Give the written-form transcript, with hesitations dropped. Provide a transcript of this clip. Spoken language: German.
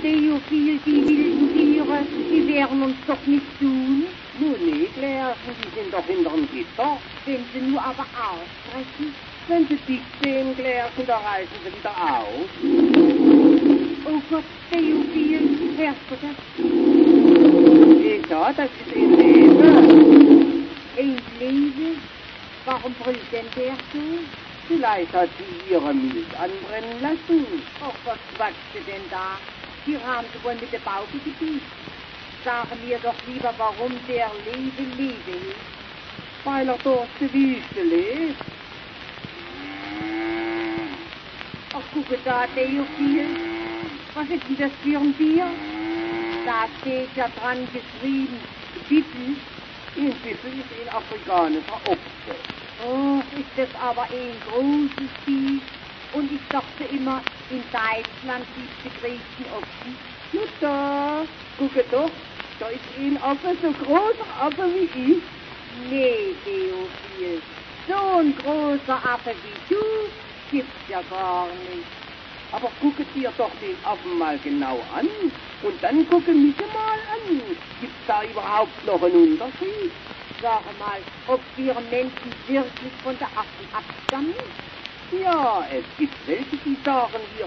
Theophil, die wilden Tiere, die werden uns doch nicht tun. Nun, nee, Klärchen, die sind doch hinterm Gitter. Wenn sie nur aber aussprechen. Wenn sie dich sehen, Klärchen, da reißen sie wieder aus. Oh Gott, Theophil, hörst du das? Ja, das ist ein Leben. Ein Leben? Warum brüllt denn der so? Vielleicht hat sie ihre Milch anbrennen lassen. Ach, was quatscht sie denn da? Die haben sie wohl mit der Bauche gebiet. Sag mir doch lieber, warum der Lebe ist. Weil er durch die Wüste lebt. Ach, gucke da, Theophil. Was ist denn das für ein Bier? Da steht ja dran geschrieben, Biffel. Ein Biffel ist ein afrikanischer Ochse. Oh, ist das aber ein großes Vieh. Und ich dachte immer, in Deutschland gibt es die größten Ochsen. Na da, gucke doch, da ist ein Affe, so großer Affe wie ich. Nee, Theophil, so ein großer Affe wie du gibt's ja gar nicht. Aber gucke dir doch den Affen mal genau an. Und dann gucke mich mal an. Gibt's da überhaupt noch einen Unterschied? Sag mal, ob wir Menschen wirklich von der Affen abstammen? Ja, es gibt welche, die sagen, wir